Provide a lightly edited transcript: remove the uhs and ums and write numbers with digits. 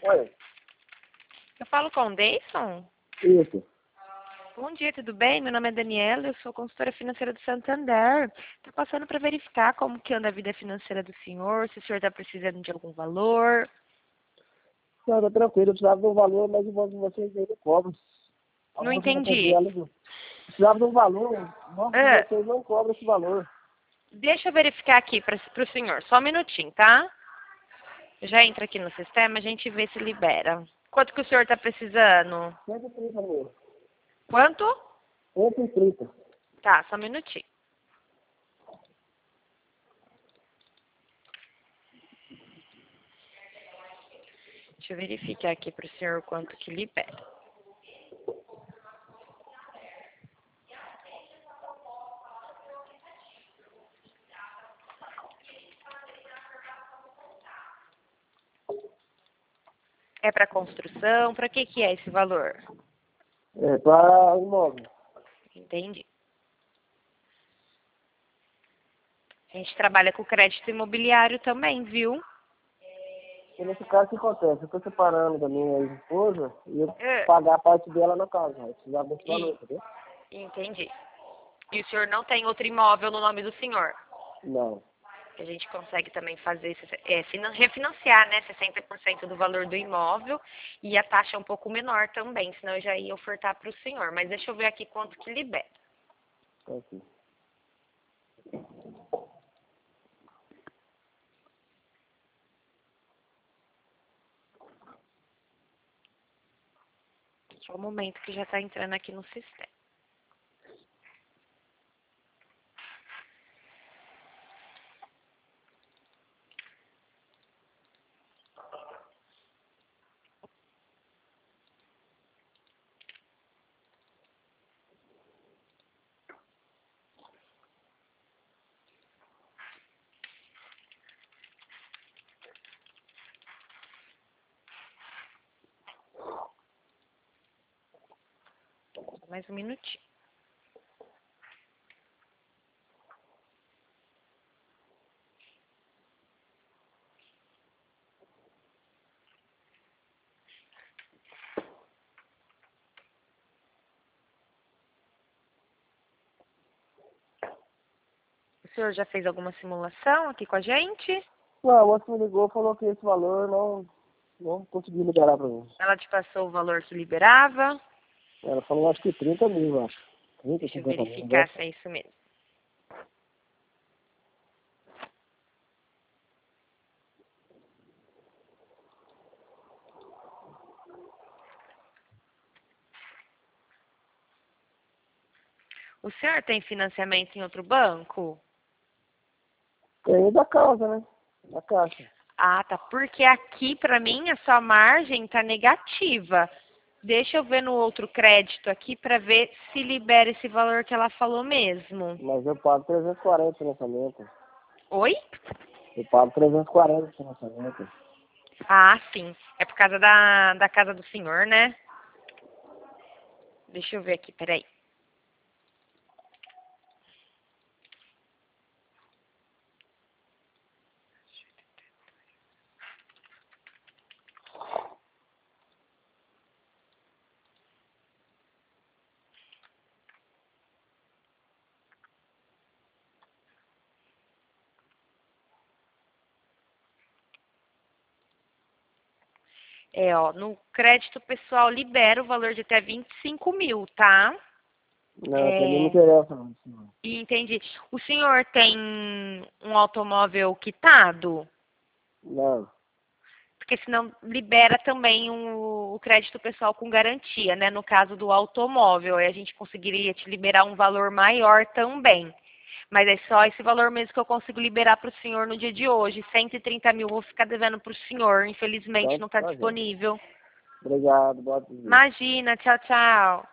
Oi, Eu falo com o Deison? isso. Bom dia, tudo bem? Meu nome é Daniela, eu sou consultora financeira do Santander. Estou passando para verificar como que anda a vida financeira do senhor, se o senhor está precisando de algum valor. Não, tá tranquilo, eu precisava de um valor, mas o banco de vocês ainda cobra. A Não moça da entendi. tabela, precisava de um valor, o banco de Ah, vocês não cobra esse valor. deixa eu verificar aqui para o senhor, só um minutinho, tá? Já entra aqui no sistema, a gente vê se libera. Quanto que o senhor está precisando? 130, amor. Quanto? 130. Tá, só um minutinho. Deixa eu verificar aqui para o senhor quanto que libera. É para construção? Para que é esse valor? É, para imóvel. Entendi. A gente trabalha com crédito imobiliário também, viu? E nesse caso, o que acontece? Eu estou separando da minha ex-esposa e eu É. pagar a parte dela na casa. Eu precisava desse valor, E, entendeu? entendi. E o senhor não tem outro imóvel no nome do senhor? Não. A gente consegue também fazer, refinanciar, né, 60% do valor do imóvel e a taxa é um pouco menor também, senão eu já ia ofertar para o senhor. Mas deixa eu ver aqui quanto que libera. Tá aqui. Só um momento que já está entrando aqui no sistema. Mais um minutinho. O senhor já fez alguma simulação aqui com a gente? Não, a moça me ligou e falou que esse valor não consegui liberar para mim. Ela te passou o valor que liberava? Ela falou, acho que 30 mil, eu acho. 30, Deixa eu 50 mil, verificar né? se é isso mesmo. O senhor tem financiamento em outro banco? Tem da casa, né? Da caixa. Ah, tá. Porque aqui, pra mim, a sua margem tá negativa. Deixa eu ver no outro crédito aqui pra ver se libera esse valor que ela falou mesmo. Mas eu pago 340 de financiamento. Oi? Eu pago 340 de financiamento. Ah, sim. É por causa da casa do senhor, né? Deixa eu ver aqui, peraí. É, ó, no crédito pessoal libera o valor de até 25 mil, tá? Não, pra mim não É, interessa não, senhor. entendi. O senhor tem um automóvel quitado? Não. Porque senão libera também o crédito pessoal com garantia, né? No caso do automóvel, aí a gente conseguiria te liberar um valor maior também. Mas é só esse valor mesmo que eu consigo liberar para o senhor no dia de hoje. 130 mil vou ficar devendo para o senhor. Infelizmente Então, não está tá, gente. disponível. Obrigado, boa dia. Imagina, tchau, tchau.